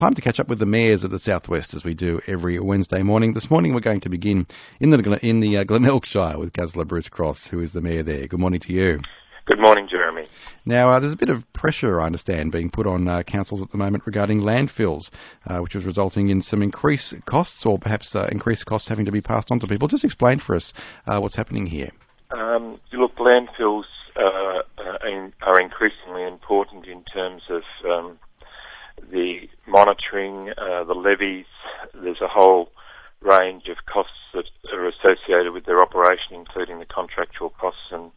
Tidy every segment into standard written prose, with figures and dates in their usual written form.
Time to catch up with the mayors of the Southwest as we do every Wednesday morning. This morning we're going to begin in the Glenelg Shire with Councillor Bruce Cross, who is the mayor there. Good morning to you. Good morning, Jeremy. Now, there's a bit of pressure, I understand, being put on councils at the moment regarding landfills, which is resulting in some increased costs or perhaps increased costs having to be passed on to people. Just explain for us what's happening here. Look, landfills are increasingly important in terms of the monitoring, the levies. There's a whole range of costs that are associated with their operation, including the contractual costs and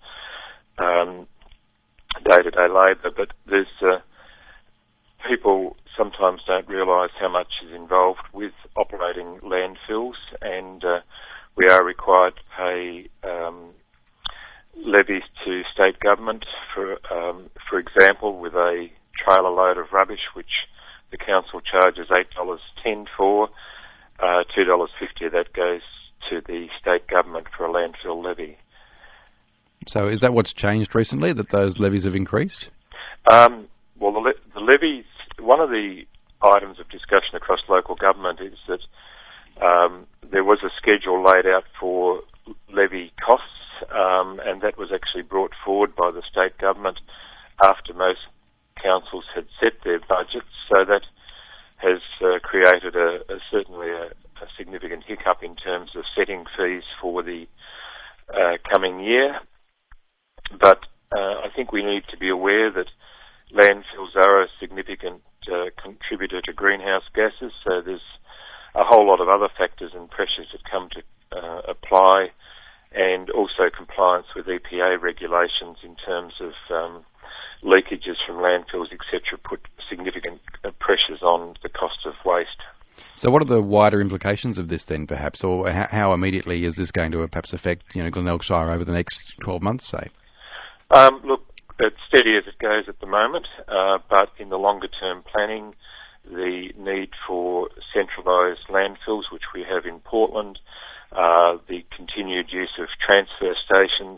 day-to-day labour. But there's people sometimes don't realise how much is involved with operating landfills, and we are required to pay levies to state government for example, with a trailer load of rubbish, which the council charges $8.10 for, $2.50 of that goes to the state government for a landfill levy. So is that what's changed recently, that those levies have increased? Well, the levies, one of the items of discussion across local government is that there was a schedule laid out for levy costs, and that was actually brought forward by the state government after most councils had set their budgets, so that has created certainly a significant hiccup in terms of setting fees for the coming year. But I think we need to be aware that landfills are a significant contributor to greenhouse gases, so there's a whole lot of other factors and pressures that come to apply, and also compliance with EPA regulations in terms of leakages from landfills, etc., put significant pressures on the cost of waste. So what are the wider implications of this then, perhaps, or how immediately is this going to perhaps affect Glenelg Shire over the next 12 months, say? Look, it's steady as it goes at the moment, but in the longer-term planning, the need for centralised landfills, which we have in Portland, the continued use of transfer stations,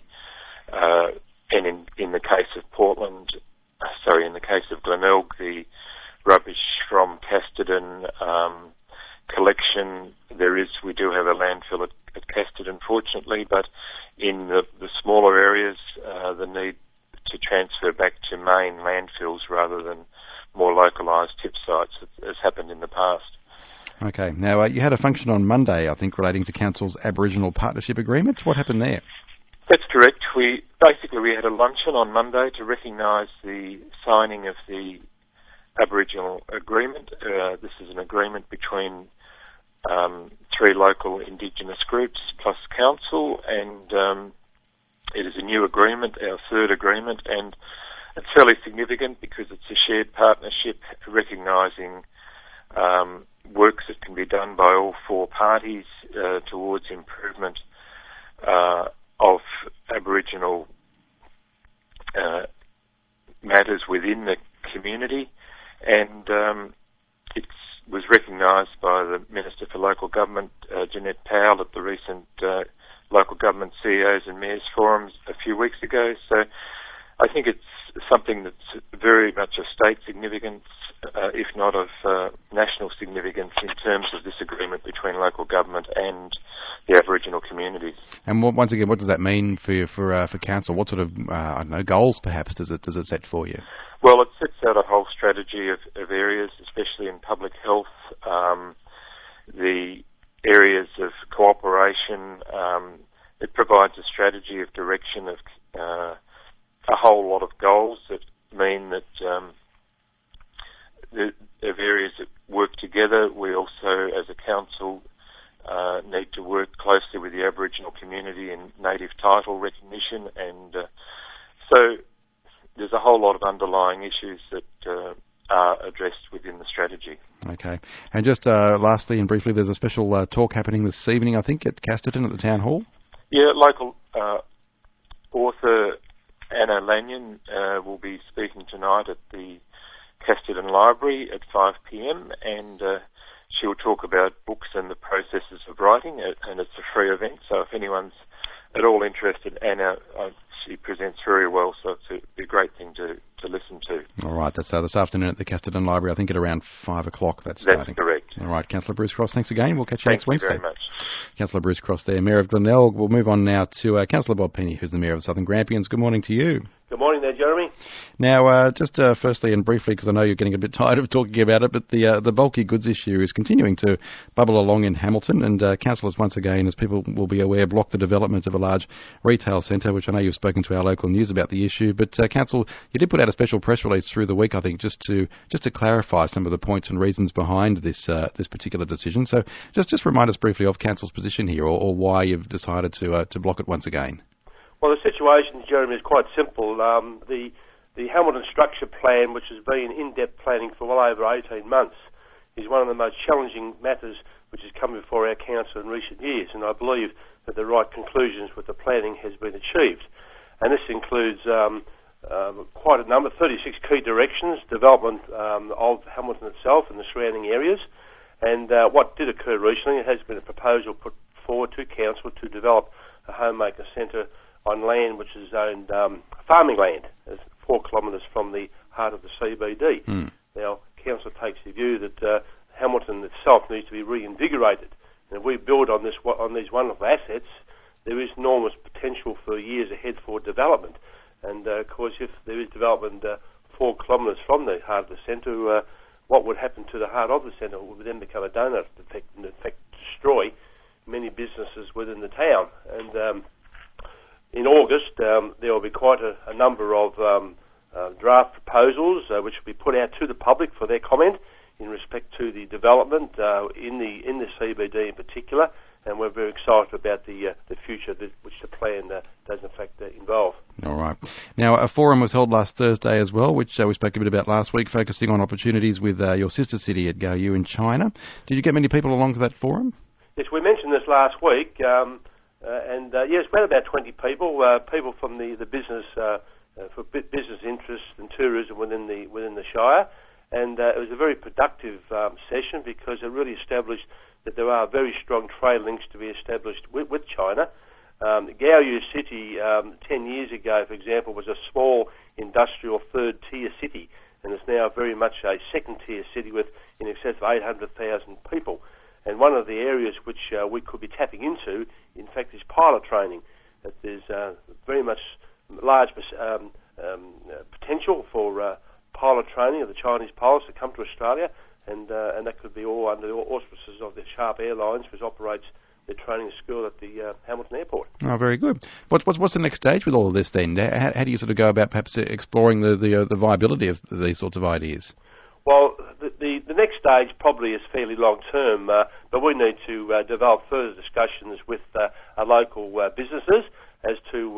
and in the case of in the case of Glenelg, the rubbish from Casterton collection. We do have a landfill at Casterton, fortunately, but in the smaller areas, the need to transfer back to main landfills rather than more localised tip sites has happened in the past. Okay. Now, you had a function on Monday, I think, relating to Council's Aboriginal Partnership Agreement. What happened there? That's correct. We had a luncheon on Monday to recognise the signing of the Aboriginal Agreement. This is an agreement between 3 local Indigenous groups plus Council, and it is a new agreement, our 3rd agreement, and it's fairly significant because it's a shared partnership recognising works that can be done by all 4 parties towards improvement of Aboriginal matters within the community, and it was recognised by the Minister for Local Government, Jeanette Powell, at the recent Local Government CEOs and Mayors Forums a few weeks ago. So I think it's something that's very much of state significance, if not of national significance, in terms of this agreement between local government and the Aboriginal communities. And once again, what does that mean for council? What sort of goals perhaps does it set for you? Well, it sets out a whole strategy of areas, especially in public health, the areas of cooperation. It provides a strategy of direction of a whole lot of goals that mean that the areas that work together. We also, as a council, need to work closely with the Aboriginal community in native title recognition, and so there's a whole lot of underlying issues that are addressed within the strategy. Okay. And just lastly and briefly, there's a special talk happening this evening, I think, at Casterton at the Town Hall? Yeah, local author Anna Lanyon will be speaking tonight at the Casterton Library at 5 p.m, and she'll talk about books and the processes of writing, and it's a free event, so if anyone's at all interested, Anna, he presents very well, so it'd be a great thing to listen to. All right, that's this afternoon at the Casterton Library. I think at around 5 o'clock that's starting. That's correct. All right, Councillor Bruce Cross, thanks again. We'll catch you next Wednesday. Thank you very much. Councillor Bruce Cross there, Mayor of Glenelg. We'll move on now to Councillor Bob Penny, who's the Mayor of Southern Grampians. Good morning to you. Good morning there, Jeremy. Now, just firstly and briefly, because I know you're getting a bit tired of talking about it, but the bulky goods issue is continuing to bubble along in Hamilton, and councillors once again, as people will be aware, blocked the development of a large retail centre, which I know you've spoken to our local news about the issue. But Council, you did put out a special press release through the week, I think, just to clarify some of the points and reasons behind this particular decision. So just remind us briefly of Council's position here, or why you've decided to block it once again. Well, the situation, Jeremy, is quite simple. The Hamilton Structure Plan, which has been in-depth planning for well over 18 months, is one of the most challenging matters which has come before our council in recent years, and I believe that the right conclusions with the planning has been achieved. And this includes quite a number, 36 key directions, development of Hamilton itself and the surrounding areas. And what did occur recently, it has been a proposal put forward to council to develop a homemaker centre on land which is owned farming land, 4 kilometres from the heart of the CBD. Now, council takes the view that Hamilton itself needs to be reinvigorated, and if we build on these wonderful assets, there is enormous potential for years ahead for development. And of course, if there is development 4 kilometres from the heart of the centre, what would happen to the heart of the centre would then become a donut effect, and in fact destroy many businesses within the town. And in August, there will be quite a number of draft proposals which will be put out to the public for their comment in respect to the development in the CBD in particular, and we're very excited about the future which the plan does in fact involve. All right. Now, a forum was held last Thursday as well, which we spoke a bit about last week, focusing on opportunities with your sister city at Gaoyu in China. Did you get many people along to that forum? Yes, we mentioned this last week. Yes, we had about 20 people, people from the business, for business interests and tourism within the Shire, and it was a very productive session because it really established that there are very strong trade links to be established with China. Gaoyu City, 10 years ago, for example, was a small industrial third-tier city, and is now very much a second-tier city with in excess of 800,000 people. And one of the areas which we could be tapping into, in fact, is pilot training. That there's very much large potential for pilot training of the Chinese pilots to come to Australia, and that could be all under the auspices of the Sharp Airlines, which operates their training school at the Hamilton Airport. Oh, very good. What's the next stage with all of this then? How do you sort of go about perhaps exploring the viability of these sorts of ideas? Well, the next stage probably is fairly long term, but we need to develop further discussions with our local businesses as to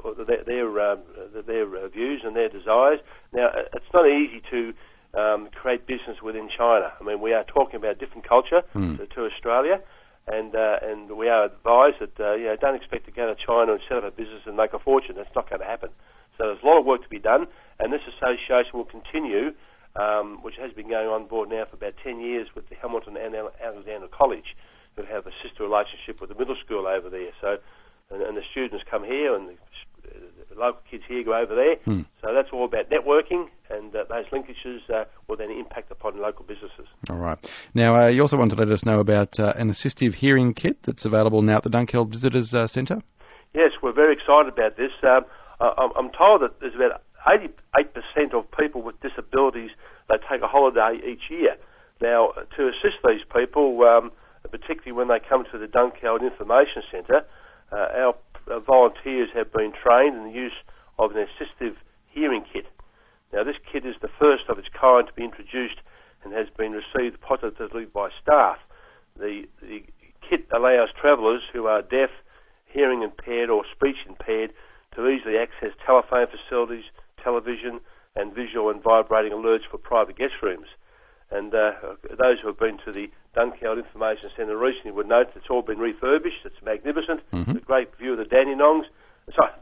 their views and their desires. Now, it's not easy to create business within China. I mean, we are talking about different culture to Australia, and we are advised that don't expect to go to China and set up a business and make a fortune. That's not going to happen. So there's a lot of work to be done, and this association will continue. Which has been going on board now for about 10 years with the Hamilton and Alexandra College, who have a sister relationship with the middle school over there. So, and the students come here, and the local kids here go over there. So that's all about networking, and those linkages will then impact upon local businesses. All right. Now, you also wanted to let us know about an assistive hearing kit that's available now at the Dunkeld Visitors Centre. Yes, we're very excited about this. I'm told that there's about 88% of people with disabilities, they take a holiday each year. Now, to assist these people, particularly when they come to the Dunkeld Information Centre, our volunteers have been trained in the use of an assistive hearing kit. Now, this kit is the first of its kind to be introduced and has been received positively by staff. The kit allows travellers who are deaf, hearing impaired or speech impaired to easily access telephone facilities, television and visual and vibrating alerts for private guest rooms. And those who have been to the Dunkeld Information Centre recently would note it's all been refurbished. It's magnificent. It's a great view of the Dandenongs. Sorry,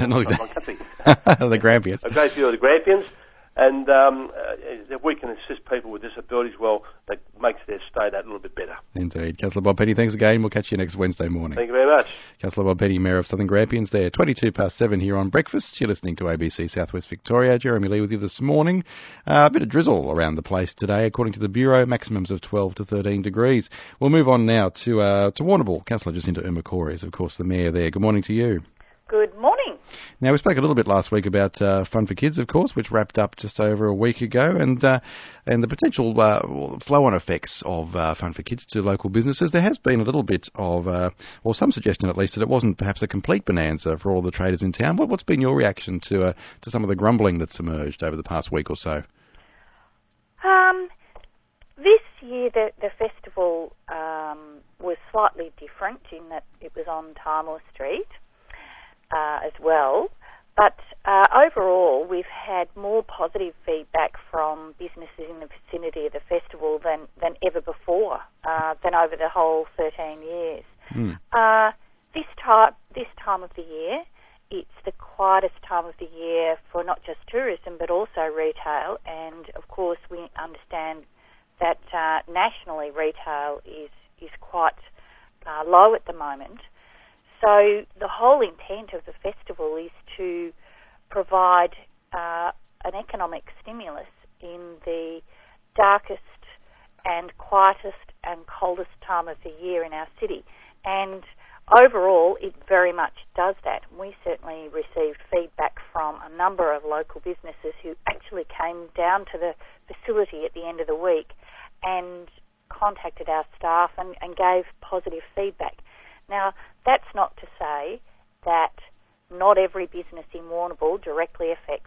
the Grampians. A great view of the Grampians. And if we can assist people with disabilities, well, makes their stay that little bit better. Indeed. Councillor Bob Petty, thanks again. We'll catch you next Wednesday morning. Thank you very much. Councillor Bob Petty, Mayor of Southern Grampians there. 7:22 here on Breakfast. You're listening to ABC Southwest Victoria. Jeremy Lee with you this morning. A bit of drizzle around the place today, according to the Bureau. Maximums of 12 to 13 degrees. We'll move on now to Warrnambool. Councillor Jacinta Umekore is, of course, the Mayor there. Good morning to you. Good morning. Now, we spoke a little bit last week about Fun for Kids, of course, which wrapped up just over a week ago, and the potential flow-on effects of Fun for Kids to local businesses. There has been a little bit of, or some suggestion at least, that it wasn't perhaps a complete bonanza for all the traders in town. What's been your reaction to some of the grumbling that's emerged over the past week or so? This year the festival was slightly different in that it was on Timor Street as well. But overall, we've had more positive feedback from businesses in the vicinity of the festival than ever before, than over the whole 13 years. This time of the year, it's the quietest time of the year for not just tourism but also retail, and of course we understand that nationally retail is quite low at the moment. So the whole intent of the festival is to provide an economic stimulus in the darkest and quietest and coldest time of the year in our city. And overall, it very much does that. We certainly received feedback from a number of local businesses who actually came down to the facility at the end of the week and contacted our staff and gave positive feedback. Now, that's not to say that not every business in Warrnambool directly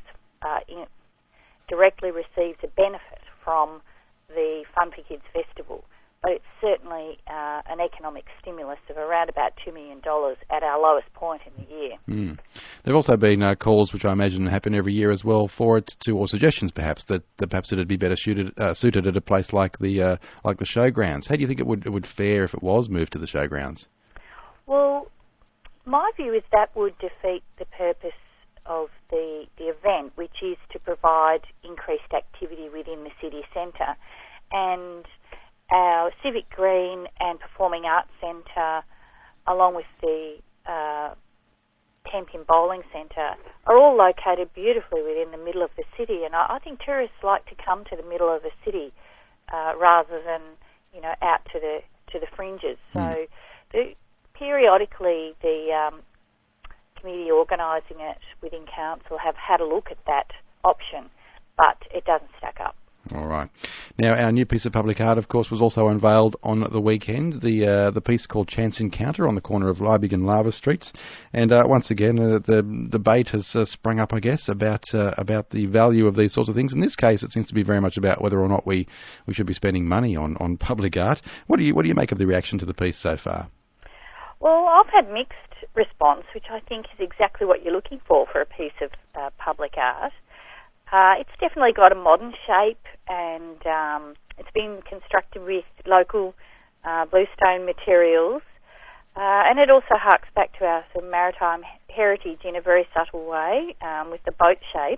receives a benefit from the Fun for Kids Festival, but it's certainly an economic stimulus of around about $2 million at our lowest point in the year. There have also been calls, which I imagine happen every year as well, for it to, or suggestions perhaps, that perhaps it'd be better suited at a place like the showgrounds. How do you think it would fare if it was moved to the showgrounds? Well, my view is that would defeat the purpose of the event, which is to provide increased activity within the city centre. And our Civic Green and Performing Arts Centre, along with the Tenpin Bowling Centre, are all located beautifully within the middle of the city. And I think tourists like to come to the middle of the city rather than, out to the fringes. So periodically the committee organising it within council have had a look at that option, but it doesn't stack up. All right. Now, our new piece of public art, of course, was also unveiled on the weekend, the piece called Chance Encounter on the corner of Liebig and Lava Streets. And once again, the debate has sprung up, I guess, about the value of these sorts of things. In this case, it seems to be very much about whether or not we should be spending money on public art. What do you make of the reaction to the piece so far? Well, I've had mixed response, which I think is exactly what you're looking for a piece of public art. It's definitely got a modern shape, and it's been constructed with local bluestone materials, and it also harks back to our sort of maritime heritage in a very subtle way, with the boat shape.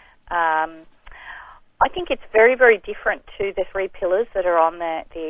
I think it's very, very different to the three pillars that are on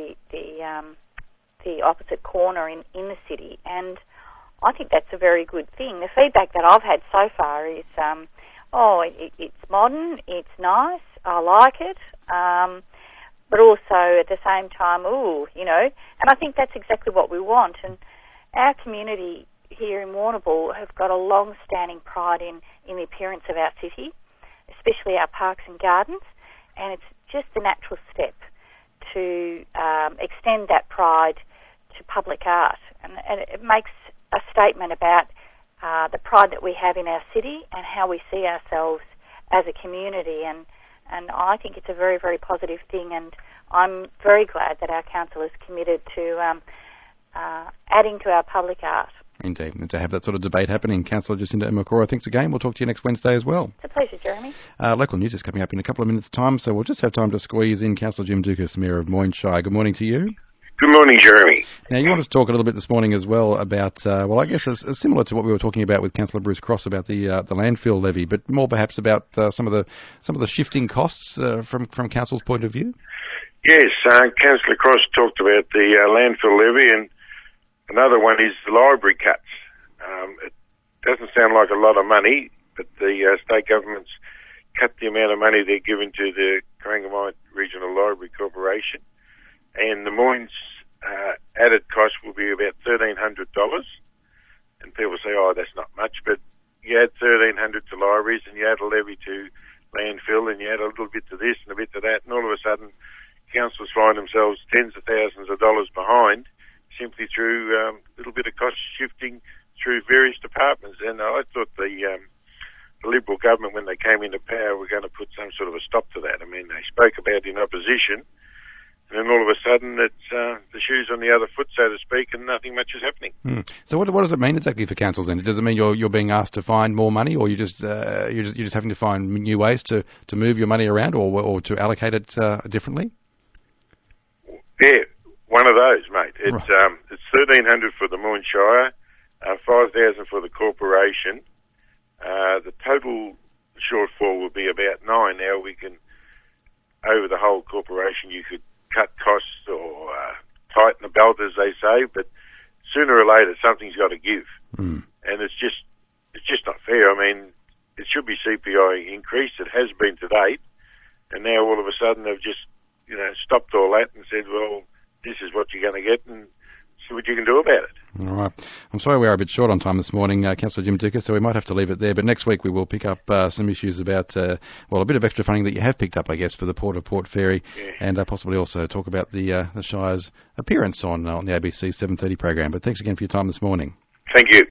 the opposite corner in the city, and I think that's a very good thing. The feedback that I've had so far is, it's modern, it's nice, I like it, but also at the same time, and I think that's exactly what we want. And our community here in Warrnambool have got a long-standing pride in the appearance of our city, especially our parks and gardens, and it's just the natural step to extend that pride to public art, and it makes a statement about the pride that we have in our city and how we see ourselves as a community, and I think it's a very, very positive thing, and I'm very glad that our council is committed to adding to our public art. Indeed, and to have that sort of debate happening. Councillor Jacinta Umekore, thanks again. We'll talk to you next Wednesday as well. It's a pleasure, Jeremy. Local news is coming up in a couple of minutes' time, so we'll just have time to squeeze in Councillor Jim Dukas, Mayor of Moyne Shire. Good morning to you. Good morning, Jeremy. Now, you want to talk a little bit this morning as well about, I guess as similar to what we were talking about with Councillor Bruce Cross about the landfill levy, but more perhaps about some of the shifting costs from council's point of view. Yes, Councillor Cross talked about the landfill levy, and another one is the library cuts. It doesn't sound like a lot of money, but the state government's cut the amount of money they're giving to the Corangamite Regional Library Corporation. And the Moynes added cost will be about $1,300. And people say, oh, that's not much, but you add $1,300 to libraries and you add a levy to landfill and you add a little bit to this and a bit to that, and all of a sudden councils find themselves tens of thousands of dollars behind simply through a little bit of cost shifting through various departments. And I thought the Liberal government, when they came into power, were going to put some sort of a stop to that. I mean, they spoke about it in opposition, and then all of a sudden, it's the shoe's on the other foot, so to speak, and nothing much is happening. So what does it mean exactly for councils then? Does it mean you're being asked to find more money, or you're just having to find new ways to move your money around, or to allocate it differently? Yeah, one of those, mate. It's it's $1,300 for the Moynes Shire, $5,000 for the corporation. The total shortfall will be about $9,000. Now we can, over the whole corporation, you could cut costs or tighten the belt, as they say, but sooner or later something's got to give, and it's just not fair. I mean, it should be CPI increased. It has been to date, and now all of a sudden they've just stopped all that and said, well, this is what you're going to get, and see what you can do about it. All right. I'm sorry we are a bit short on time this morning, Councillor Jim Dukas, so we might have to leave it there. But next week we will pick up some issues about, a bit of extra funding that you have picked up, I guess, for the Port of Port Fairy, and possibly also talk about the Shire's appearance on the ABC 7:30 program. But thanks again for your time this morning. Thank you.